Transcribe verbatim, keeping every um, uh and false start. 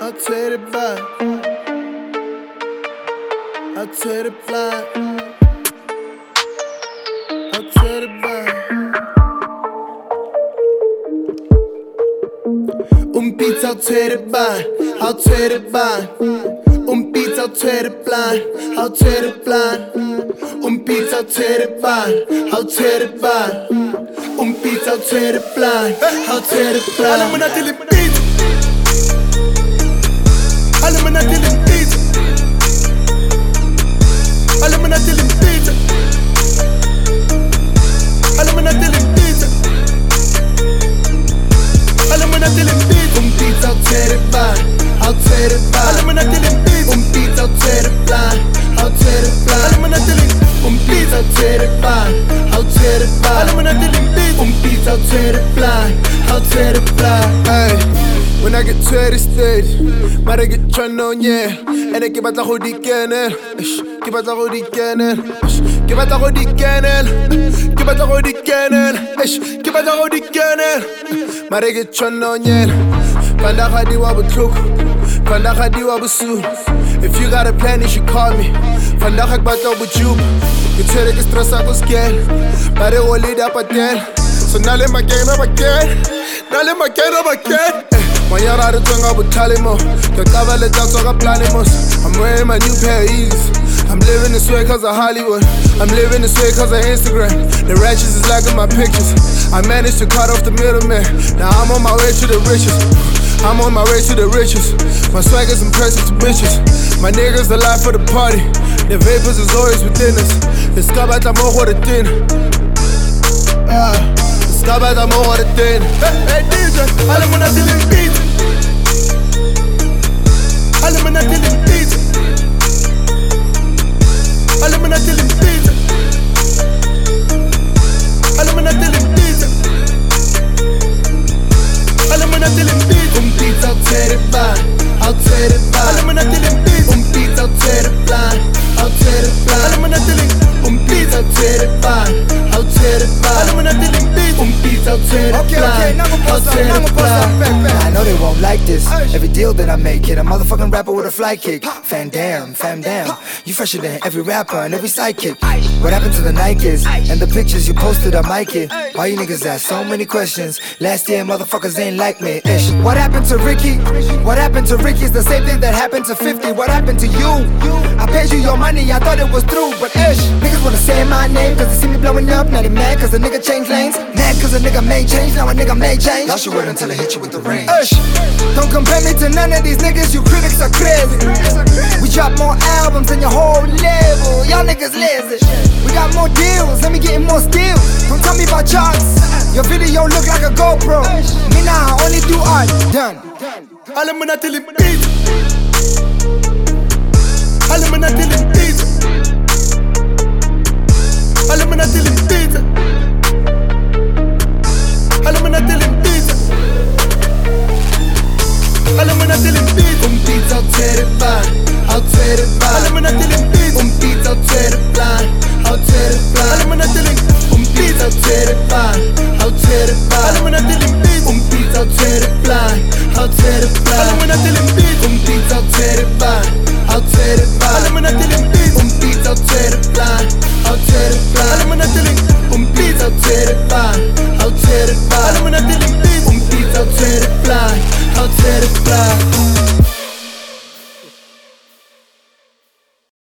I'll take it back. I'll take it back. I'll take it back. Um Beat, I'll take it back. I'll take it back. Um Beat, I'll take it blind. I'll take it blind. Um Beat, I'll take it back. I'll take it back. Um Beat, I'll take it blind. I'll take it blind. I'm not dealing beat. I'm not dealing beat. I'm not dealing beat. I'm not dealing beat. I'm not dealing beat. Um Beat, I'll take it back. I'll take it back. I'm not dealing beat. Um Beat, I'll take it blind. I'll take it blind. I'm not dealing. Um Beat, I'll take it back. I'll take it back. I'm not dealing beat. Um Beat, I'll take it blind. I'll take it blind. Hey, when I get to the stage, might get turned on, yeah. And I give out the whole cannon. Give out the whole cannon. Give out the whole cannon. Give out the whole cannon. Give out the whole cannon. Might get turned on, yeah. Panda Hadi Wabutuk. Panda Hadi Wabusu. If you got a plan, you should call me. Panda Hakbata Bujub. You tell it, stress out, scared. But it will lead up again. So now let my game up again. Now let my game up again. Manyara tonga butalimo. The cover let down so planimos. I'm wearing my new pair of Yeezys. I'm living this way cause of Hollywood. I'm living this way cause of Instagram. The righteous is liking my pictures. I managed to cut off the middleman. Now I'm on my way to the riches. I'm on my way to the riches. My swag is impressive to bitches. My niggas the life for the party. The vapors is always within us. The scabata more the thin. Yeah. The scabata more the thin. Hey, hey D J, I'm not dealing beat. I'm not dealing beat. I'm not dealing beat. I'm not dealing beat. I'm not dealing beat. Um Beat, I'll take it back. I'll take it back. I'm not dealing beat. Um Beat, I'll take it blind. I'll take it blind. I'm not dealing. Um Beat, I'll take it back. I'll take it back. I'm not dealing beat. Um Beat, I'll take it blind. I'll take it blind. I know they won't like this. Every deal that I make, hit a motherfucking rapper with a fly kick. Fan damn, fam damn. You fresher than every rapper and every sidekick. What happened to the Nikes and the pictures you posted on my kid? Why you niggas ask so many questions? Last year motherfuckers ain't like me. Ish. What happened to Ricky? What happened to Ricky is the same thing that happened to fifty. What happened to you? I paid you your money, I thought it was through, but ish. Niggas wanna say my name cause they see me blowing up. Now they mad cause a nigga changed lanes. Mad cause a nigga made change, now a nigga made change. Y'all should wait until I hit you with the rain. Ish. Don't compare me to none of these niggas, you critics are crazy. We drop more albums than your whole label. Y'all niggas lazy. We got more deals, let me get more skills. Don't tell me about charts. Your video look like a GoPro. Me now only do art. Done. I'm not dealing beat. I'm not dealing beat. I'm not dealing beat. I'm not dealing beat. I'm not dealing beat. Um Beat, I'll take it back. I'll take it back. I'm not dealing beat. Um Beat, I'll take it blind. I'll take it blind. I'm not dealing. Um Beat, I'll take it back. I'll take it back. I'm not dealing beat. Um Beat, I'll take it blind. I'll take it blind. I'm not dealing beat. Um Beat, I'll take it back. I'll take it back. I'm not dealing beat. Um Beat, I'll take it blind. I'll take it blind. I'm not dealing. Um Beat, I'll take it back. I'll take it back. I'm not dealing beat. Um Beat, I'll take it blind. I'll take it blind.